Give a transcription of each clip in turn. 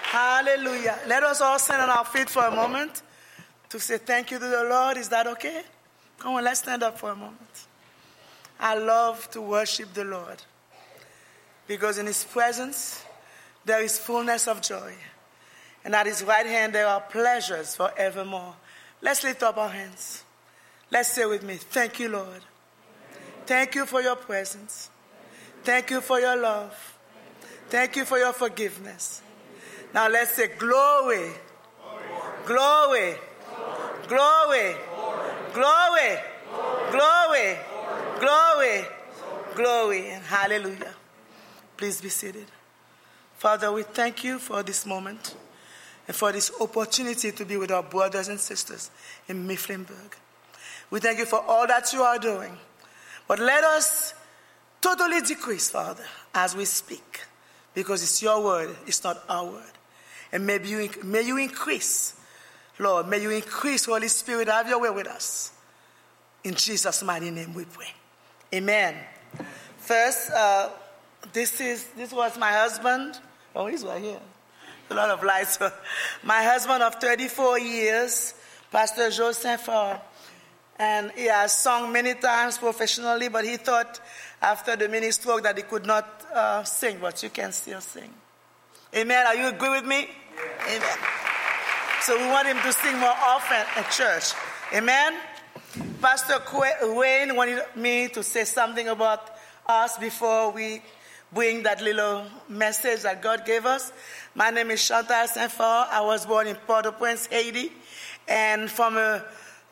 Hallelujah. Let us all stand on our feet for a moment to say thank you to the Lord. Is that okay? Come on, let's stand up for a moment. I love to worship the Lord because in His presence there is fullness of joy. And at His right hand there are pleasures forevermore. Let's lift up our hands. Let's say with me, thank you, Lord. Thank you for your presence. Thank you for your love. Thank you for your forgiveness. Now let's say glory, glory, glory, glory, glory, glory, glory, and hallelujah. Please be seated. Father, we thank you for this moment and for this opportunity to be with our brothers and sisters in Mifflinburg. We thank you for all that you are doing. But let us totally decrease, Father, as we speak, because it's your word, it's not our word. And may you increase, Lord, may you increase, Holy Spirit, have your way with us. In Jesus' mighty name we pray. Amen. First, this was my husband. Oh, he's right here. A lot of lights. My husband of 34 years, Pastor Joe Saint-Fort. And he has sung many times professionally, but he thought after the mini stroke that he could not sing, but you can still sing. Amen. Are you agree with me? Yeah. Amen. So we want him to sing more often at church. Amen. Pastor Wayne wanted me to say something about us before we bring that little message that God gave us. My name is Chantal Saint-Fort. I was born in Port-au-Prince, Haiti, and from a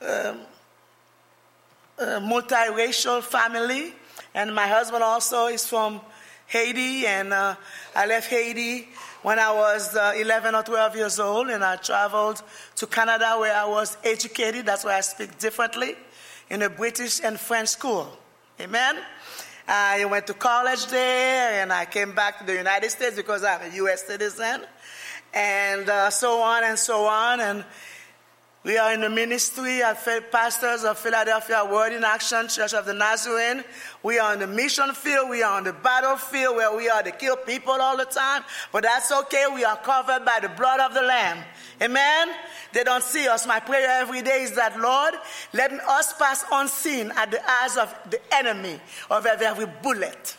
multiracial family. And my husband also is from Haiti, and I left Haiti when I was 11 or 12 years old, and I traveled to Canada where I was educated. That's why I speak differently, in a British and French school. Amen? I went to college there, and I came back to the United States because I'm a U.S. citizen, and so on and so on. And we are in the ministry at Pastors of Philadelphia Word in Action Church of the Nazarene. We are on the mission field. We are on the battlefield where we are to kill people all the time. But that's okay. We are covered by the blood of the Lamb. Amen? They don't see us. My prayer every day is that, Lord, let us pass unseen at the eyes of the enemy of every bullet.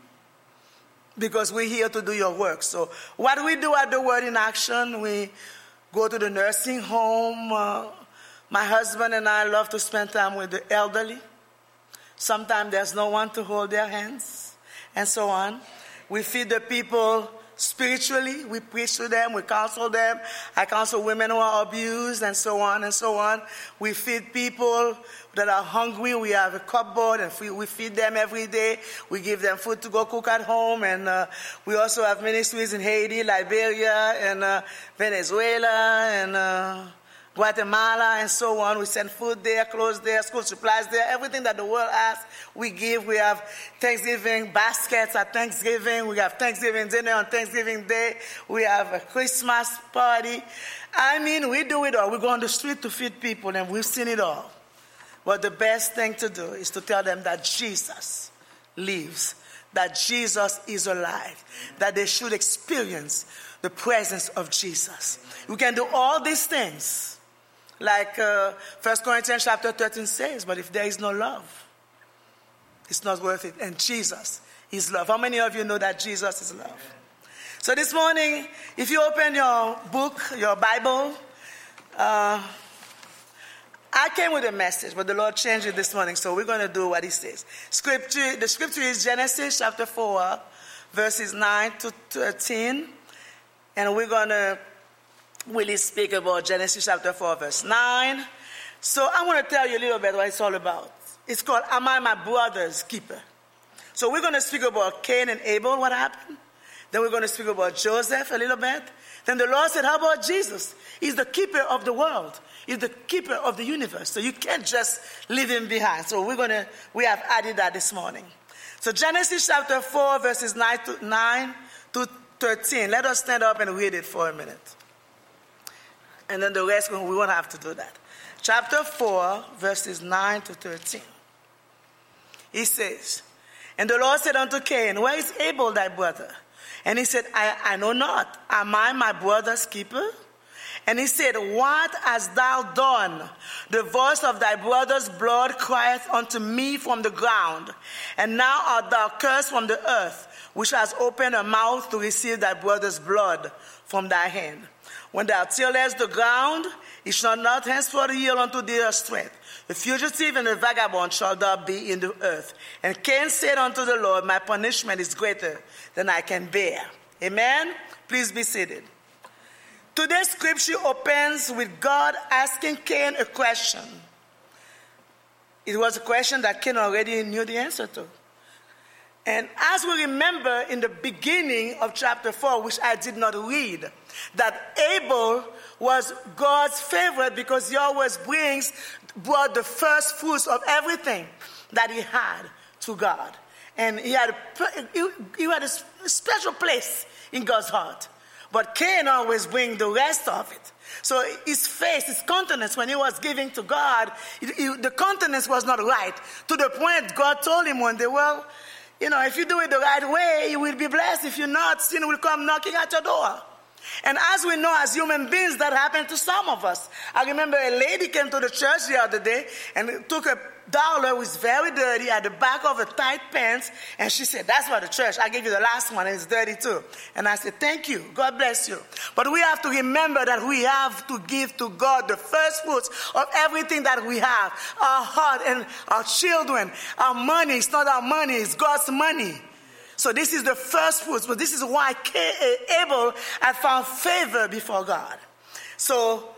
Because we're here to do your work. So what we do at the Word in Action, we go to the nursing home. My husband and I love to spend time with the elderly. Sometimes there's no one to hold their hands, and so on. We feed the people spiritually. We preach to them. We counsel them. I counsel women who are abused, and so on and so on. We feed people that are hungry. We have a cupboard, and we feed them every day. We give them food to go cook at home, and we also have ministries in Haiti, Liberia, and Venezuela, and Guatemala, and so on. We send food there, clothes there, school supplies there, everything that the world has, we give. We have Thanksgiving baskets at Thanksgiving. We have Thanksgiving dinner on Thanksgiving Day. We have a Christmas party. I mean, we do it all. We go on the street to feed people, and we've seen it all. But the best thing to do is to tell them that Jesus lives, that Jesus is alive, that they should experience the presence of Jesus. We can do all these things, like 1 Corinthians chapter 13 says, but if there is no love, it's not worth it. And Jesus is love. How many of you know that Jesus is love? So this morning, if you open your book, your Bible, I came with a message, but the Lord changed it this morning, so we're going to do what He says. The scripture is Genesis chapter 4, verses 9 to 13, and we're going to really speak about Genesis chapter 4, verse 9. So I want to tell you a little bit what it's all about. It's called, Am I My Brother's Keeper? So we're going to speak about Cain and Abel, what happened. Then we're going to speak about Joseph a little bit. Then the Lord said, how about Jesus? He's the keeper of the world. He's the keeper of the universe. So you can't just leave him behind. So we have added that this morning. So Genesis chapter 4, verses 9 to 13. Let us stand up and read it for a minute. And then the rest, we won't have to do that. Chapter 4, verses 9 to 13. He says, And the Lord said unto Cain, Where is Abel thy brother? And he said, I know not. Am I my brother's keeper? And he said, what hast thou done? The voice of thy brother's blood crieth unto me from the ground. And now art thou cursed from the earth, which has opened her mouth to receive thy brother's blood from thy hand. When thou tillest the ground, it shall not henceforth yield unto thee a strength. The fugitive and the vagabond shall thou be in the earth. And Cain said unto the Lord, my punishment is greater than I can bear. Amen? Please be seated. Today's scripture opens with God asking Cain a question. It was a question that Cain already knew the answer to. And as we remember in the beginning of chapter 4, which I did not read, that Abel was God's favorite because he always brought the first fruits of everything that he had to God. And he had a special place in God's heart. But Cain always brings the rest of it. So his face, his countenance, when he was giving to God, the countenance was not right. To the point God told him one day, well, if you do it the right way, you will be blessed. If you're not, sin will come knocking at your door. And as we know, as human beings, that happened to some of us. I remember a lady came to the church the other day and took a dollar, was very dirty, at the back of her tight pants, and she said, that's for the church. I gave you the last one, and it's dirty too. And I said, thank you. God bless you. But we have to remember that we have to give to God the first fruits of everything that we have. Our heart and our children, our money. It's not our money, it's God's money. So this is the first fruits, but this is why Abel had found favor before God. So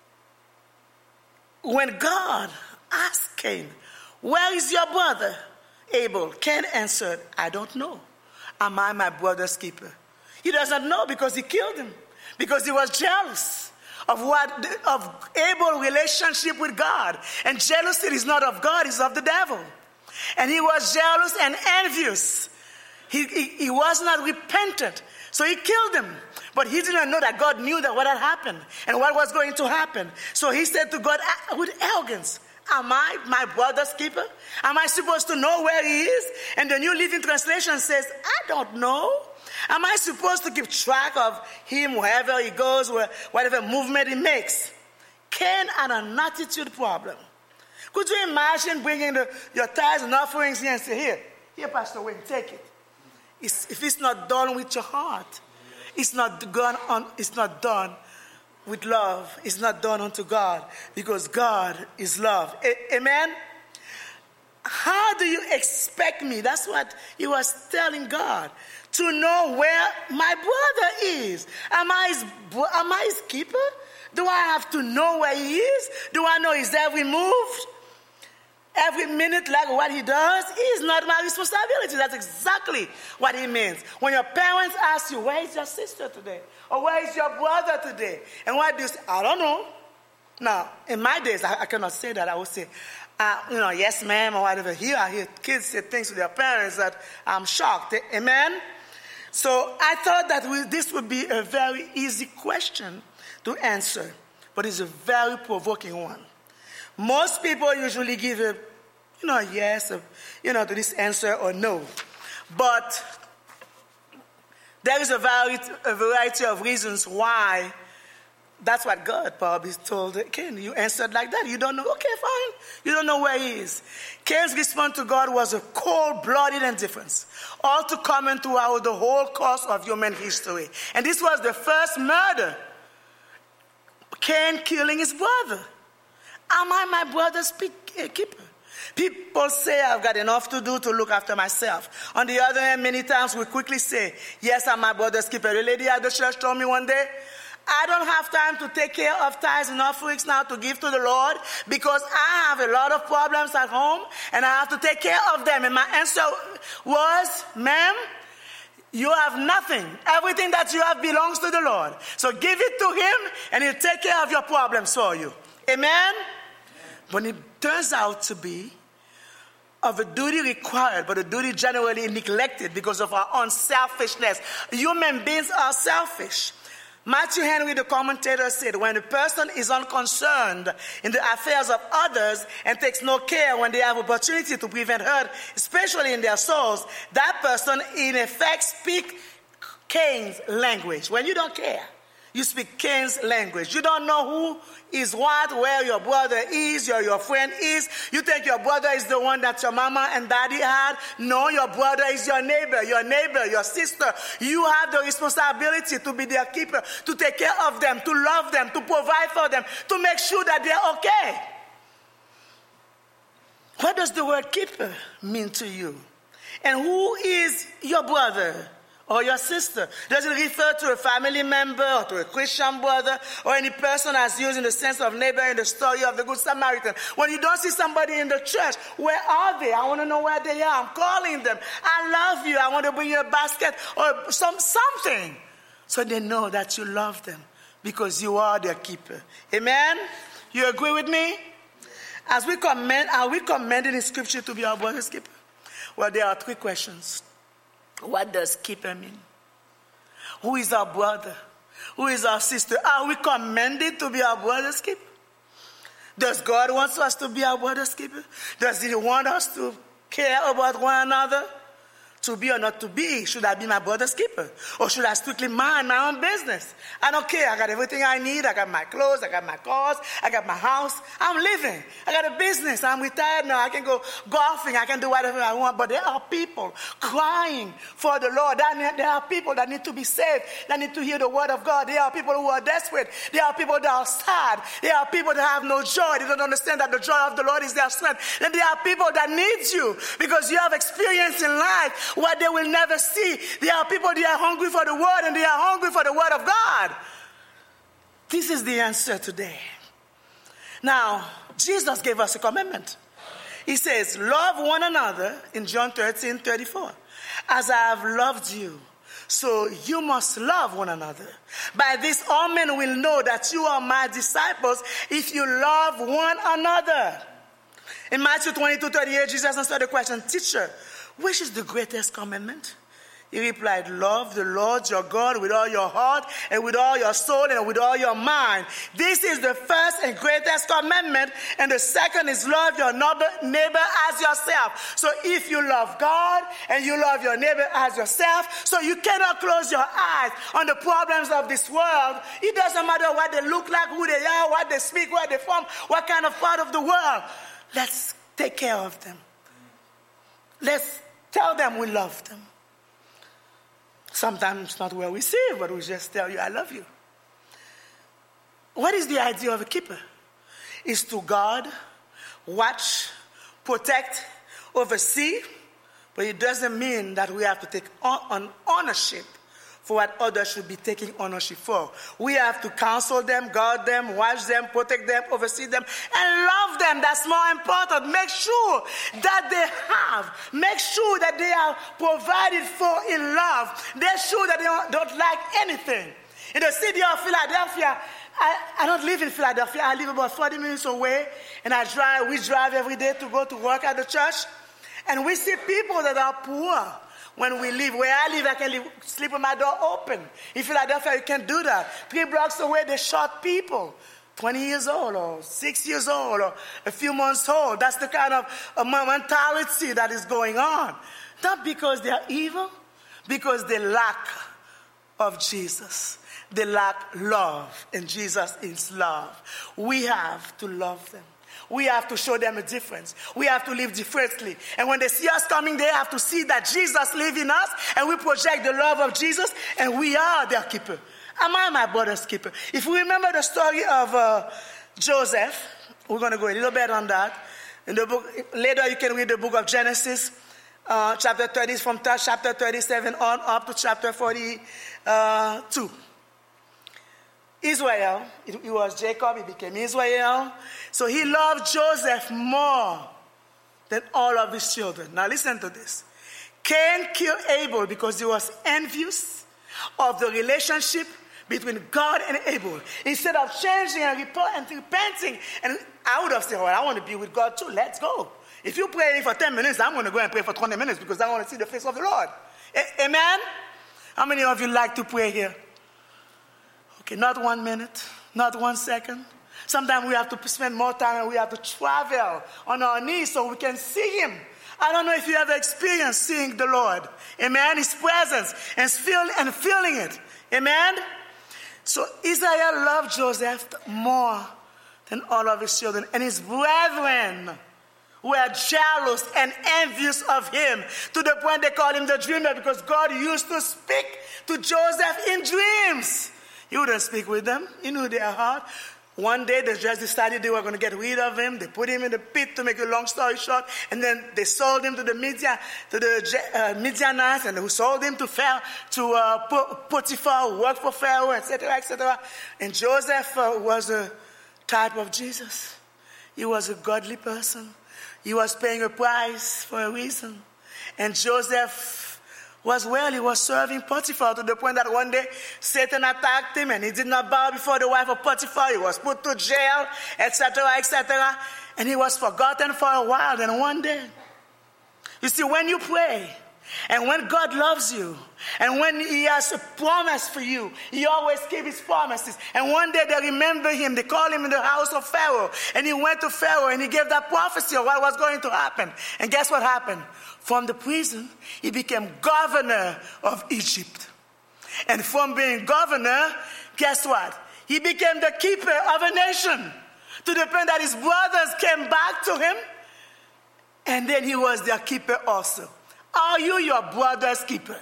when God asked Cain, where is your brother, Abel? Cain answered, I don't know. Am I my brother's keeper? He doesn't know because he killed him, because he was jealous of Abel's relationship with God. And jealousy is not of God, it's of the devil. And he was jealous and envious. He was not repentant, so he killed him. But he didn't know that God knew that what had happened and what was going to happen. So he said to God with arrogance, am I my brother's keeper? Am I supposed to know where he is? And the New Living Translation says, I don't know. Am I supposed to keep track of him wherever he goes, whatever movement he makes? Cain had an attitude problem. Could you imagine bringing your tithes and offerings here and say, here, Pastor Wayne, take it. If it's not done with your heart, it's not done with love. It's not done unto God, because God is love. Amen? How do you expect me? That's what he was telling God. To know where my brother is. Am I his keeper? Do I have to know where he is? Do I know his every move? Every minute, like what he does, is not my responsibility. That's exactly what he means. When your parents ask you, where is your sister today? Or where is your brother today? And what do you say? I don't know. Now, in my days, I cannot say that. I would say, yes, ma'am, or whatever. Here I hear kids say things to their parents that I'm shocked. Amen? So I thought that this would be a very easy question to answer. But it's a very provoking one. Most people usually give a yes, to this answer or no. But there is a variety of reasons why that's what God probably told Cain. You answered like that. You don't know. Okay, fine. You don't know where he is. Cain's response to God was a cold-blooded indifference, all too common throughout the whole course of human history. And this was the first murder. Cain killing his brother. Am I my brother's keeper? People say I've got enough to do to look after myself. On the other hand, many times we quickly say, yes, I'm my brother's keeper. The lady at the church told me one day, I don't have time to take care of tithes and offerings now to give to the Lord because I have a lot of problems at home and I have to take care of them. And my answer was, ma'am, you have nothing. Everything that you have belongs to the Lord. So give it to him and he'll take care of your problems for you. Amen? But it turns out to be of a duty required, but a duty generally neglected because of our unselfishness. Human beings are selfish. Matthew Henry, the commentator, said, when a person is unconcerned in the affairs of others and takes no care when they have opportunity to prevent hurt, especially in their souls, that person in effect speaks Cain's language. When you don't care, you speak Cain's language. You don't know who is what, where your brother is, your friend is. You think your brother is the one that your mama and daddy had. No, your brother is your neighbor, your sister. You have the responsibility to be their keeper, to take care of them, to love them, to provide for them, to make sure that they're okay. What does the word keeper mean to you? And who is your brother or your sister? Does it refer to a family member or to a Christian brother or any person as used in the sense of neighbor in the story of the Good Samaritan? When you don't see somebody in the church, where are they? I want to know where they are. I'm calling them. I love you. I want to bring you a basket or something. So they know that you love them because you are their keeper. Amen? You agree with me? Are we commanded in Scripture to be our brother's keeper? Well, there are three questions. What does keeper mean? Who is our brother? Who is our sister? Are we commanded to be our brother's keeper? Does God want us to be our brother's keeper? Does He want us to care about one another? To be or not to be, should I be my brother's keeper? Or should I strictly mind my own business? I don't care. I got everything I need. I got my clothes. I got my cars. I got my house. I'm living. I got a business. I'm retired now. I can go golfing. I can do whatever I want. But there are people crying for the Lord. There are people that need to be saved, that need to hear the word of God. There are people who are desperate. There are people that are sad. There are people that have no joy. They don't understand that the joy of the Lord is their strength. And there are people that need you because you have experience in life what they will never see. There are people, they are hungry for the word and they are hungry for the word of God. This is the answer today. Now, Jesus gave us a commandment. He says, love one another in John 13:34. As I have loved you, so you must love one another. By this all men will know that you are my disciples if you love one another. In Matthew 22:38, Jesus answered the question, Teacher, which is the greatest commandment? He replied, love the Lord your God with all your heart and with all your soul and with all your mind. This is the first and greatest commandment. And the second is love your neighbor as yourself. So if you love God and you love your neighbor as yourself, so you cannot close your eyes on the problems of this world. It doesn't matter what they look like, who they are, what they speak, where they're from, what kind of part of the world. Let's take care of them. Let's tell them we love them. Sometimes not well received, but we just tell you, I love you. What is the idea of a keeper? Is to guard, watch, protect, oversee, but it doesn't mean that we have to take on ownership for what others should be taking ownership for. We have to counsel them, guard them, watch them, protect them, oversee them, and love them. That's more important. Make sure that they have. Make sure that they are provided for in love. They're sure that they don't lack anything. In the city of Philadelphia, I don't live in Philadelphia. I live about 40 minutes away, and we drive every day to go to work at the church. And we see people that are poor. When we live, where I live, I can sleep with my door open. In Philadelphia, you can't do that. 3 blocks away, they shot people, 20 years old or 6 years old or a few months old. That's the kind of mentality that is going on. Not because they are evil, because they lack of Jesus. They lack love, and Jesus is love. We have to love them. We have to show them a difference. We have to live differently. And when they see us coming, they have to see that Jesus lives in us, and we project the love of Jesus, and we are their keeper. Am I my brother's keeper? If we remember the story of Joseph, we're going to go a little bit on that. In the book, later you can read the book of Genesis, chapter 30, from chapter 37 on up to chapter 42. Israel, it was Jacob, he became Israel. So he loved Joseph more than all of his children. Now listen to this. Cain killed Abel because he was envious of the relationship between God and Abel. Instead of changing and repenting, and I would have said, well, I want to be with God too, let's go. If you pray for 10 minutes, I'm going to go and pray for 20 minutes because I want to see the face of the Lord. Amen? How many of you like to pray here? Okay, not 1 minute, not 1 second. Sometimes we have to spend more time and we have to travel on our knees so we can see him I don't know if you ever experienced seeing the Lord. Amen. His presence and feeling it. Amen. So Israel loved Joseph more than all of his children. And his brethren were jealous and envious of him to the point they called him the dreamer, because God used to speak to Joseph in dreams. He wouldn't speak with them. He knew their heart. One day they just decided they were going to get rid of him. They put him in the pit, to make a long story short, and then they sold him to the Midianites, and who sold him to Potiphar, who worked for Pharaoh, etc., etc. And Joseph was a type of Jesus. He was a godly person. He was paying a price for a reason. And Joseph he was serving Potiphar, to the point that one day Satan attacked him and he did not bow before the wife of Potiphar. He was put to jail, etc., etc. And he was forgotten for a while. Then one day, you see, when you pray and when God loves you and when he has a promise for you, he always keeps his promises. And one day they remember him. They call him in the house of Pharaoh. And he went to Pharaoh and he gave that prophecy of what was going to happen. And guess what happened? From the prison, he became governor of Egypt. And from being governor, guess what? He became the keeper of a nation, to the point that his brothers came back to him. And then he was their keeper also. Are you your brother's keeper?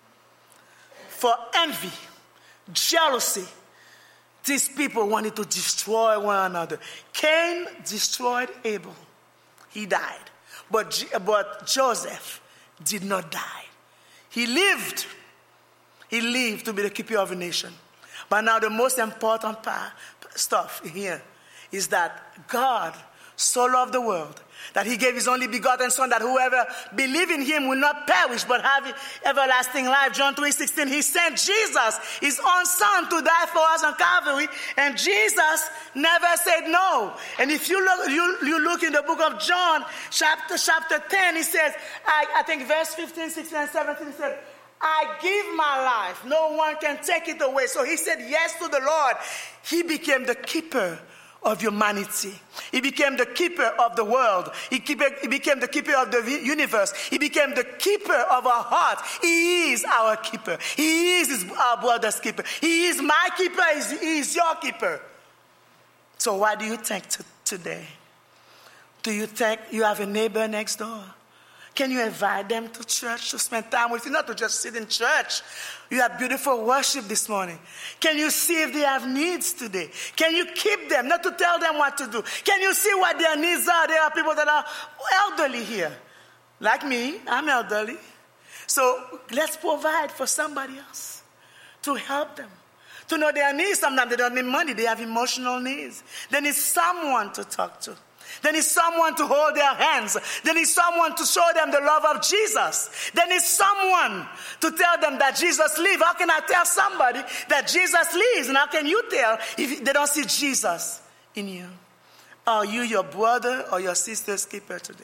For envy, jealousy, these people wanted to destroy one another. Cain destroyed Abel. He died. But Joseph did not die. He lived. He lived to be the keeper of a nation. But now the most important stuff here is that God so loved the world that he gave his only begotten son, that whoever believes in him will not perish but have everlasting life. John 3:16, he sent Jesus, his own son, to die for us on Calvary, and Jesus never said no. And if you look in the book of John, chapter 10, he says, I think verse 15, 16, and 17, he said, I give my life. No one can take it away. So he said yes to the Lord. He became the keeper of humanity. He became the keeper of the world. He became the keeper of the universe. He became the keeper of our hearts. He is our keeper. He is our brother's keeper. He is my keeper. He is your keeper. So what do you think today? Do you think you have a neighbor next door? Can you invite them to church to spend time with you? Not to just sit in church. You had beautiful worship this morning. Can you see if they have needs today? Can you keep them, not to tell them what to do? Can you see what their needs are? There are people that are elderly here. Like me, I'm elderly. So let's provide for somebody else to help them, to know their needs. Sometimes they don't need money. They have emotional needs. They need someone to talk to. They need someone to hold their hands. They need someone to show them the love of Jesus. They need someone to tell them that Jesus lives. How can I tell somebody that Jesus lives? And how can you tell if they don't see Jesus in you? Are you your brother or your sister's keeper today?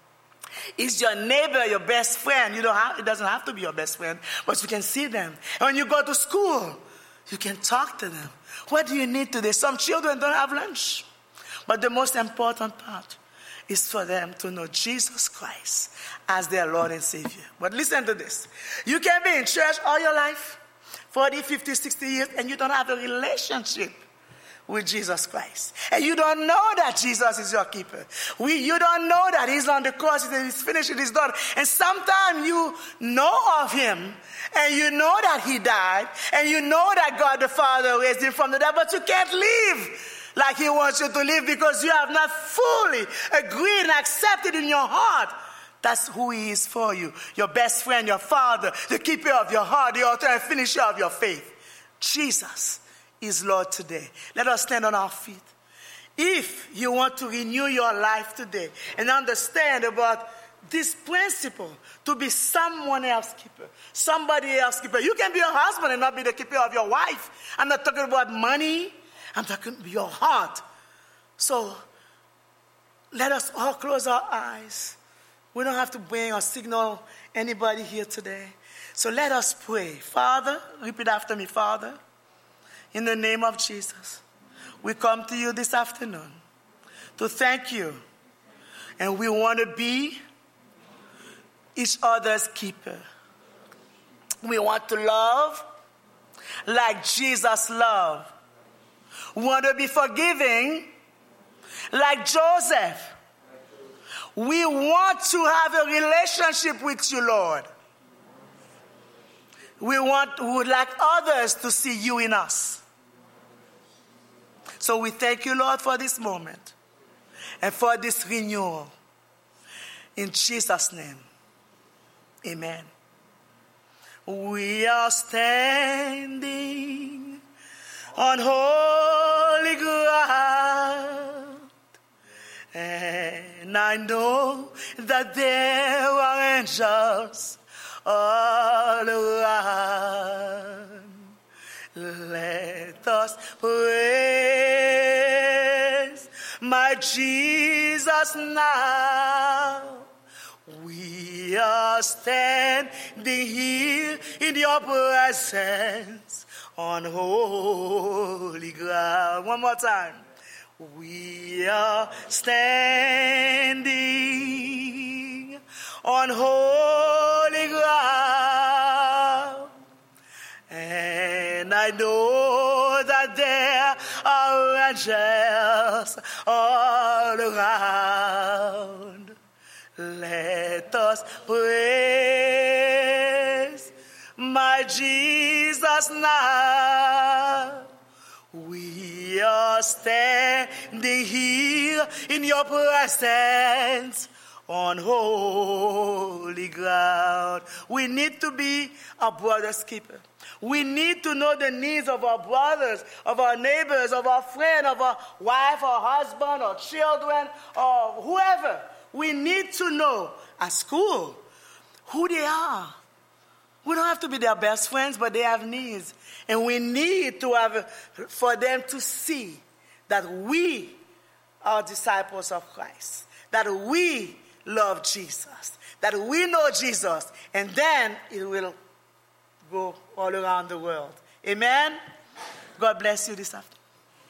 Is your neighbor your best friend? It doesn't have to be your best friend, but you can see them. And when you go to school, you can talk to them. What do you need today? Some children don't have lunch. But the most important part is for them to know Jesus Christ as their Lord and Savior. But listen to this. You can be in church all your life, 40, 50, 60 years, and you don't have a relationship with Jesus Christ. And you don't know that Jesus is your keeper. You don't know that he's on the cross, he's finished, it is done. And sometimes you know of him, and you know that he died, and you know that God the Father raised him from the dead, but you can't live like he wants you to live because you have not fully agreed and accepted in your heart. That's who he is for you. Your best friend, your father, the keeper of your heart, the author and finisher of your faith. Jesus is Lord today. Let us stand on our feet. If you want to renew your life today and understand about this principle to be someone else's keeper, somebody else's keeper. You can be a husband and not be the keeper of your wife. I'm not talking about money. I'm talking about your heart. So let us all close our eyes. We don't have to bring or signal anybody here today. So let us pray. Father, repeat after me. Father, in the name of Jesus, we come to you this afternoon to thank you. And we want to be each other's keeper. We want to love like Jesus loved. We want to be forgiving like Joseph. We want to have a relationship with you, Lord. We would like others to see you in us. So we thank you, Lord, for this moment and for this renewal. In Jesus' name, amen. We are standing on holy ground, and I know that there are angels all around. Let us praise my Jesus now. We are standing here in your presence on holy ground. One more time. We are standing on holy ground, and I know that there are angels all around. Let us praise my Jesus now. We are standing here in your presence on holy ground. We need to be a brother's keeper. We need to know the needs of our brothers, of our neighbors, of our friend, of our wife, or husband, or children, or whoever. We need to know at school who they are. We don't have to be their best friends, but they have needs. And we need to have, for them to see that we are disciples of Christ, that we love Jesus, that we know Jesus, and then it will go all around the world. Amen? God bless you this afternoon.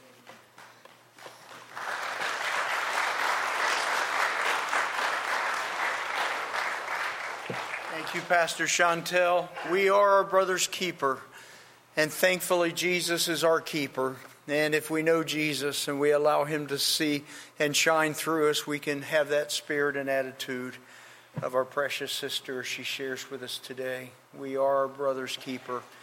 Thank you, Pastor Chantel. We are our brother's keeper, and thankfully Jesus is our keeper. And if we know Jesus and we allow him to see and shine through us, we can have that spirit and attitude of our precious sister she shares with us today. We are our brother's keeper.